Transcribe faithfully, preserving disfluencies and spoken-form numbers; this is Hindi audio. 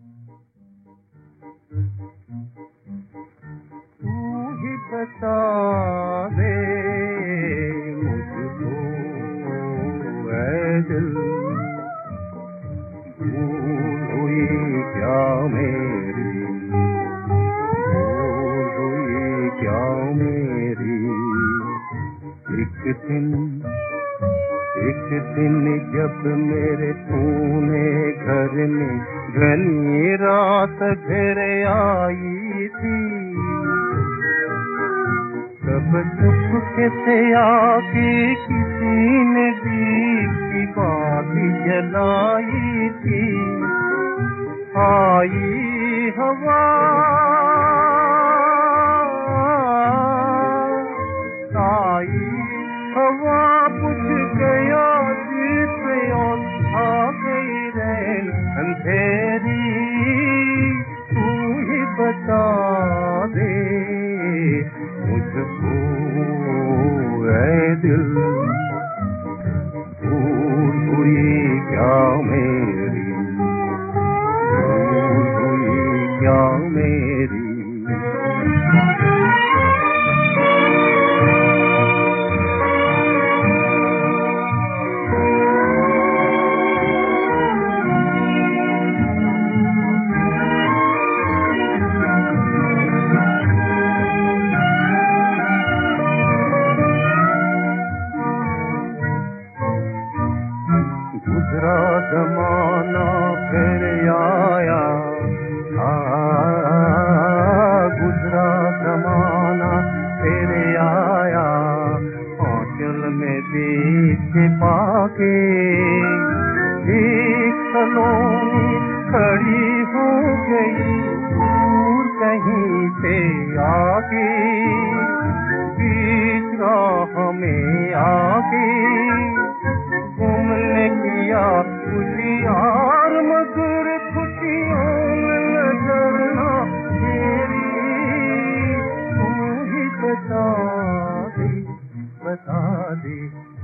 तू ही बता दे मुझको ऐ दिल, भूल हुई क्या मेरी, भूल हुई क्या मेरी। एक दिन एक दिन जब मेरे तूने घर में घनी रात घर आई थी, तब चुपके से आके किसी ने दीप की बाती जलाई थी। आई हवा आई हवा बुझ गया दीप और छा गई रैन अंधेरी। तू ही बता दे मुझको ऐ दिल, भूल हुई क्या मेरी, भूल हुई क्या मेरी। गुजरा जमाना फिर आया, आ, गुजरा जमाना फिर आया, आंचल में दीप छिपा के एक सलोनी खड़ी हो गई दूर कहीं से आके, बीच राह में आके तुमने किया खुशियार मगर खुशियों में नजर ना तेरी। तू ही बता दे बता दे